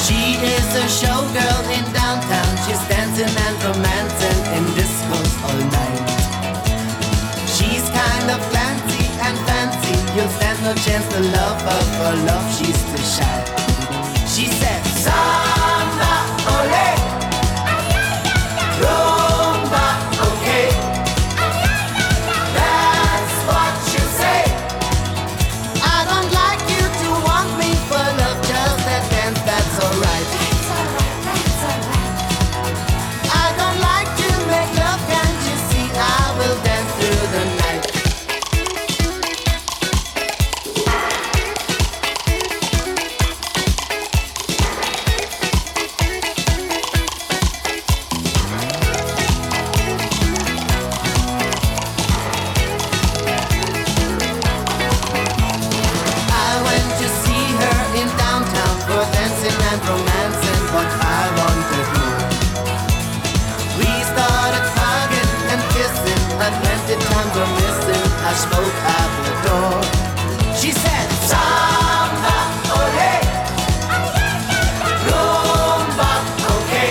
She is a showgirl in downtown. She's dancing and romancing in discos all night. She's kind of fancy and fancy. You'll stand no chance to love her for love. She's too shy. She said, Samba, ole, rumba, okay. That's what you say. I don't like you to want me for love, just that dance, that's alright. I don't like to make love, can't you see? I will dance through the night. Romancing, but I wanted more. We started hugging and kissing, and 20 times we're missing. I spoke out the door. She said, Samba, ole, rumba, okay.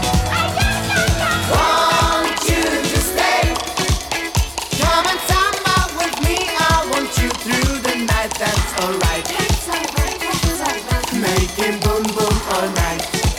Want you to stay. Come and samba with me. I want you through the night. That's alright. Making boom boom all night.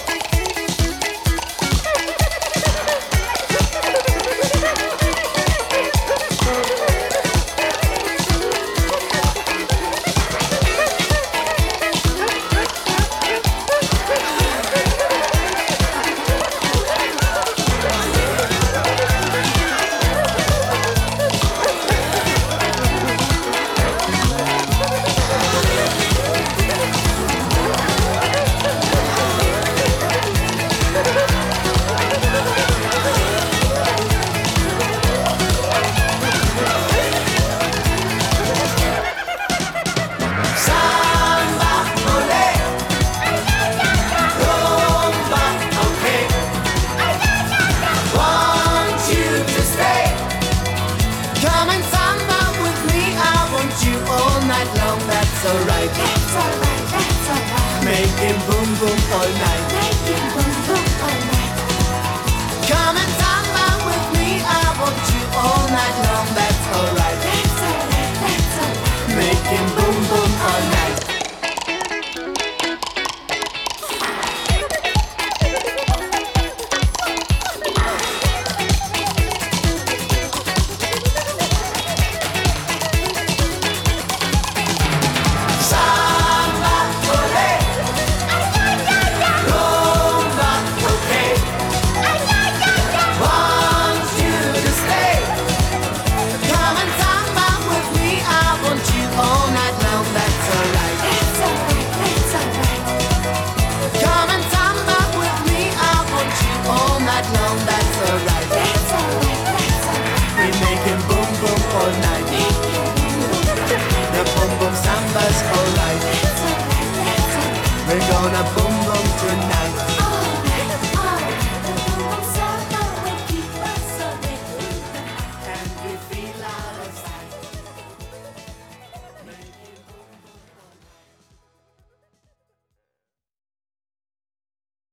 Alright, that's alright, that's alright. Making boom boom all night. Making boom boom all night. Come and samba with me. I want you all night long. That's alright. That's alright, that's alright. Making boom boom all night. Long, that's alright. That's alright, that's alright. We're making boom boom all night.